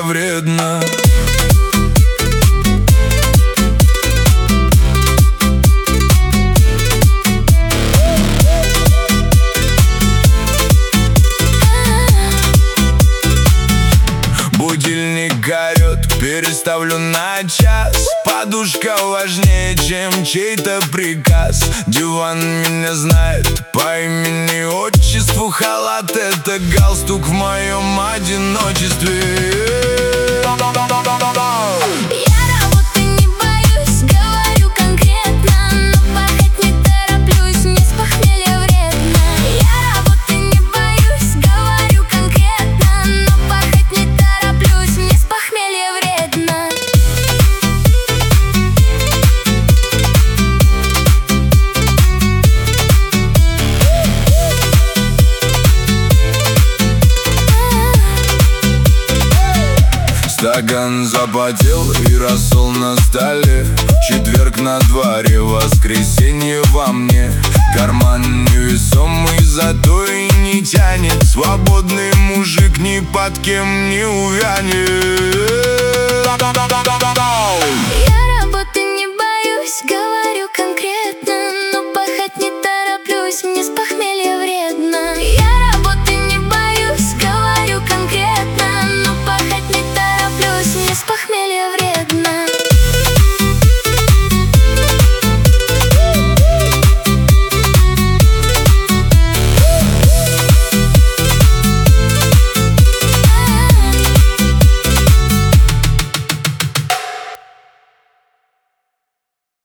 вредно. Будильник орёт, переставлю на час. Подушка важнее, чем чей-то приказ. Диван меня знает по имени, отчеству. Халат — это галстук в моем одиночестве. Стакан запотел и рассол на столе. Четверг на дворе, воскресенье во мне. Карман невесомый, зато и не тянет. Свободный мужик ни под кем не увянет.